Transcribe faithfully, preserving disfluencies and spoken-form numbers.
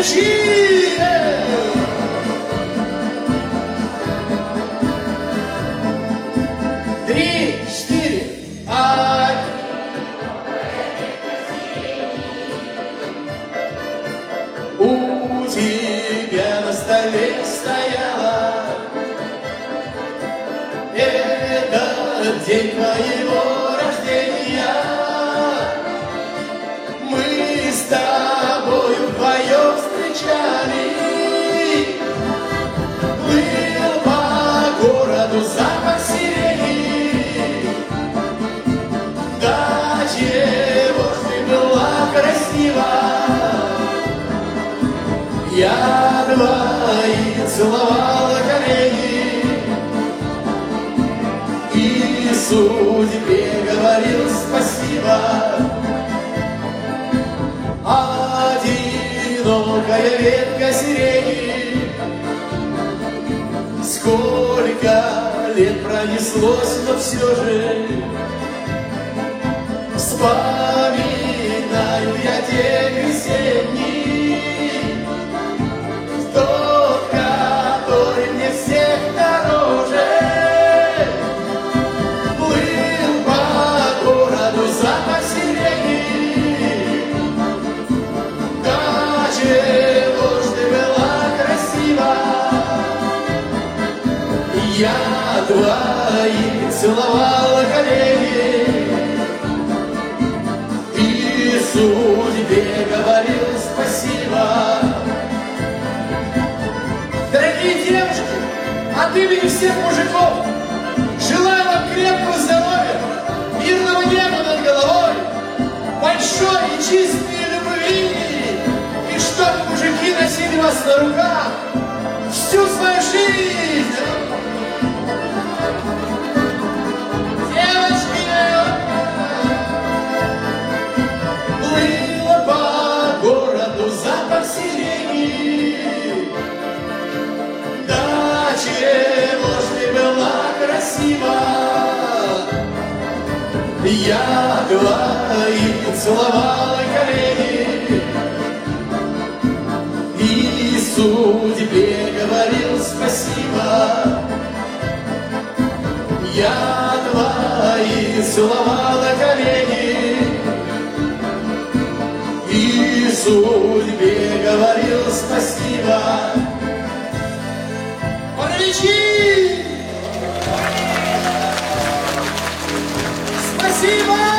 Параличи! Три, четыре, ай! У тебя на столе стояла этот день твоего рождения. Мы с тобою вдвоем встречали. Плыл по городу запах сирени. Да чего ж ты была красива. Я твои целовала колени и судьбе говорил спасибо. Одинокая ветка сирени, сколько лет пронеслось, но все же вспоминаю я те весенние. Я твои целовала колени и судьбе говорил спасибо. Дорогие девушки, от имени всех мужиков желаю вам крепкого здоровья, мирного неба над головой, большой и чистой любви, и чтоб мужики носили вас на руках всю свою жизнь. Запах сирени, да чего ж ты была красива. Я твои целовала колени и судьбе говорил спасибо. Я твои целовала колени и судьбе говорил спасибо. Параличи! Спасибо!